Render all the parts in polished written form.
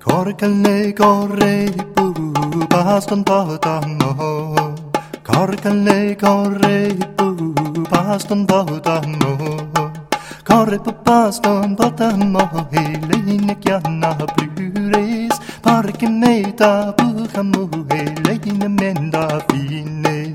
Corcale corre di pu, baston potamo. Corcale corre di pu, baston potamo. Corre pu baston potamo, e lei ne chiama plures. Parche meta bucamu, e lei ne menda fines.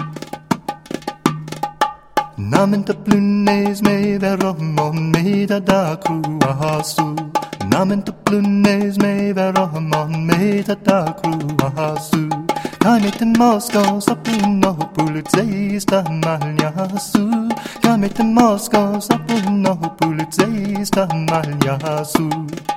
Namen de plunes me veromon me da cruasu. Namen de plunes me veromon me da cruasu. Kamet in Moscow sapuno pulizista maljasu. Kamet in Moscow sapuno pulizista maljasu.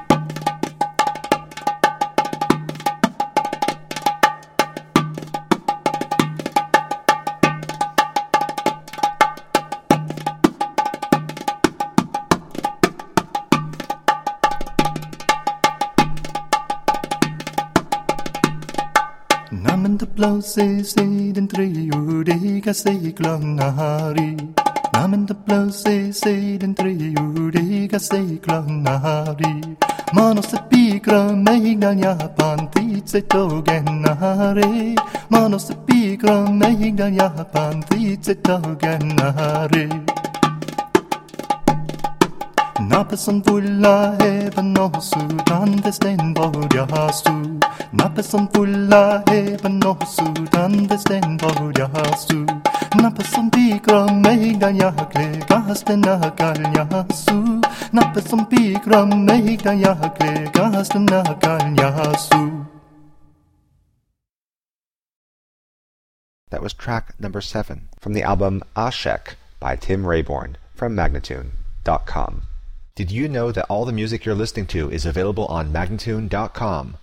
Namen de blauwzee zeden trio de gasse klangari. Namen de blauwzee zeden trio de gasse klangari. Manos de pigra meigan Japan titse togenare. Manos de pigra meigan Japan titse togenare. Napeson fulla heaven no sudan desten borjasu. Napeson fulla heaven no sudan desten borjasu. Napeson pigra meiga yakle gasten akalyasu. Napeson pigra meiga yakle gasten akalyasu. That was track number 7 from the album Ashek by Tim Rayborn from Magnatune.com. Did you know that all the music you're listening to is available on Magnatune.com?